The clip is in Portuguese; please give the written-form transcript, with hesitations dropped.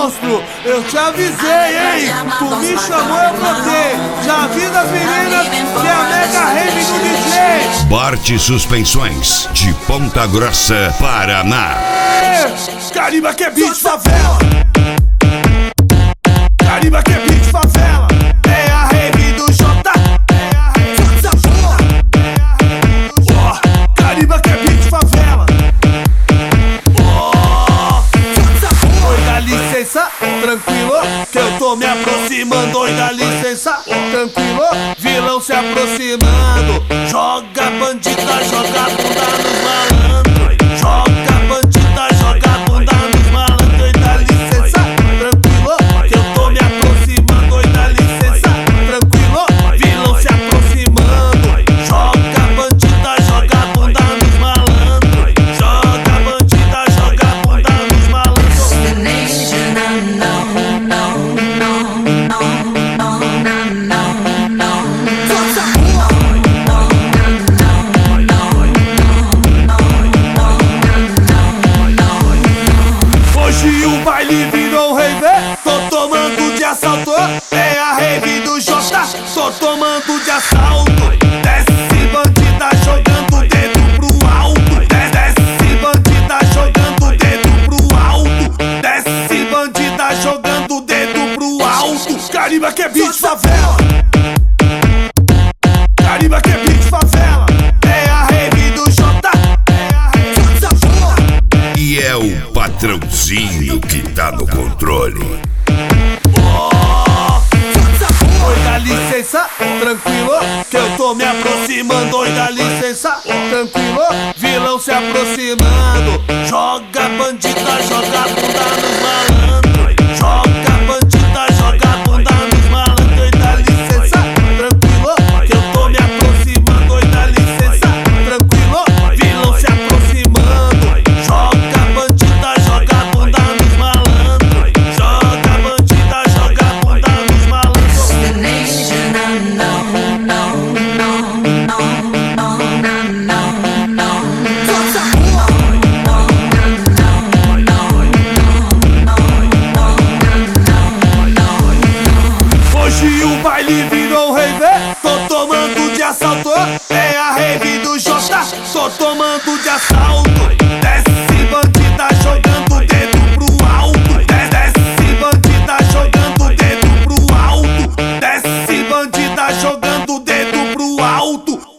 monstro, eu te avisei, hein? Tu me chamou, eu brotei. Já avisa as meninas que é a mega rave do DJ. Bart Suspensões, de Ponta Grossa, Paraná. Cariba que é beat favela. Cariba que é beat favela. É a rave do J. É a rave do J. Cariba que é beat favela. Oi, dá licença, tranquilo, que eu tô me aproximando. Oi, dá licença, tranquilo, vilão se aproximando. Joga bandida, joga bunda nos malandros. Joga bandida, joga bunda nos malandros. Oi, dá licença, tranquilo, que eu tô me aproximando. Oi, dá licença, tranquilo, vilão se aproximando. Joga bandida, joga bunda nos malandros. Joga bandida, joga bunda nos malandros. Hoje o baile virou rave, tô tomando de assalto. É a rave do J, tô tomando de assalto. Desce bandida jogando o dedo pro alto. Desce bandida jogando o dedo pro alto. Desce bandida jogando o dedo pro alto. Cariba que é beat favela. Cariba que é beat favela. É a rave do J. É a rave do J. E é o patrãozinho que tá no controle. Oi, dá licença, tranquilo, que eu tô me aproximando. Oi, dá licença, tranquilo, vilão se aproximando. Joga bandida, joga bunda nos malandros. Joga bandida, joga bunda nos malandros. Oi, dá licença, tranquilo, que eu tô me aproximando. Oi, dá licença, tranquilo, vilão se aproximando. Joga bandida, joga bunda nos malandros. Joga bandida, joga bunda nos malandros. Hoje o baile virou rave, tô tomando de assalto. É a rave do J, tô tomando de assalto.